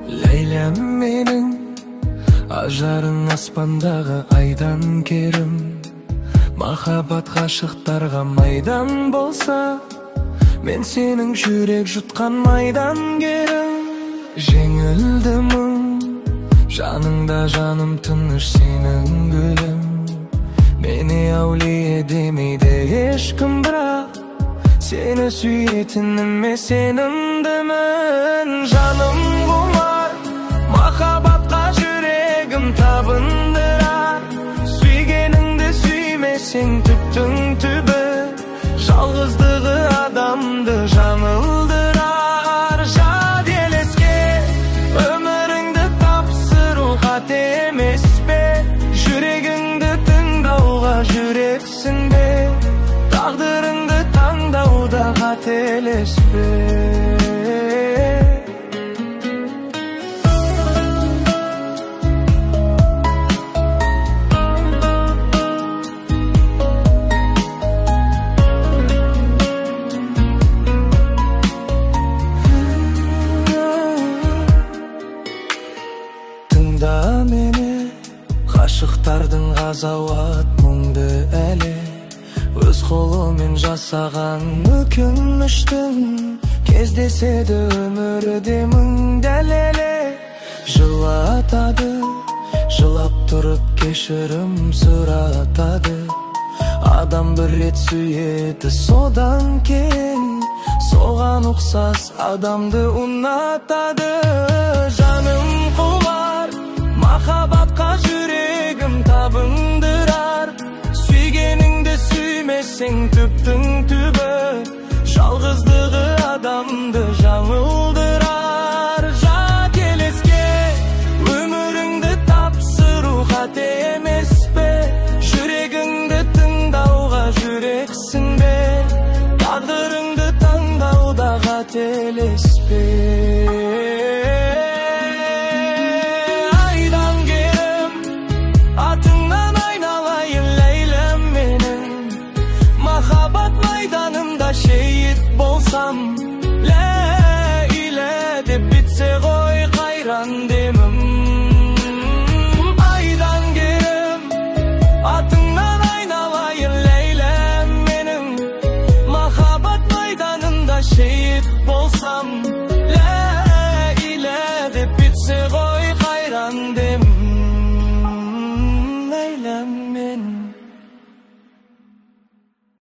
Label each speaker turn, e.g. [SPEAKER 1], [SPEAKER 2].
[SPEAKER 1] Лейлем менің, ажарың аспандағы айдан керім. Махаббат ғашықтарға майдан болса, мен сенің жүрек жұтқан майдан керім. Жеңілдім, жаныңда жаным тыныш сенің гүлім. Мені әулие демейді ешкім, бірақ сені сүйетініме сенімдімін. Жаным құмар, махаббатқа жүрегім табындырар. Сүйгеніңді сүймесең түптің түбі, жалғыздығы адамды жаңылдырар. Жат елеске өміріңді тапсыру қате емес пе? Жүрегіңді тыңдауға жүрексің бе? Тағдырыңды таңдауда қателеспе. Тыңда мені, ғашықтардың ғазауат мұңды әлі. Өз қолымен жасаған өкініштің кездеседі өмірде мың дәлелі. Жылатады, жылап тұрып кешірім сұратады. Адам бір рет сүйеді, содан кейін соған ұқсас адамды ұнатады. Жаным құмар, махаббатқа жүрегім табындырар. Сүйгеніңді сүймесең түптің түбі, жалғыздығы адамды жаңылдырар. Жат елеске өміріңді тапсыру қате емес пе? Жүрегіңді тыңдауға жүрексің бе? Тағдырыңды таңдауда қателеспе. Айдан керім, атыңнан айналайын ләйлем менің. Махаббат майданында шейіт болсам, ләйлә деп бітсе ғой қайран демім. Айдан керім, атыңнан айналайын ләйлем менің. Махаббат майданында шейіт болсам, ләйлә деп бітсе ғой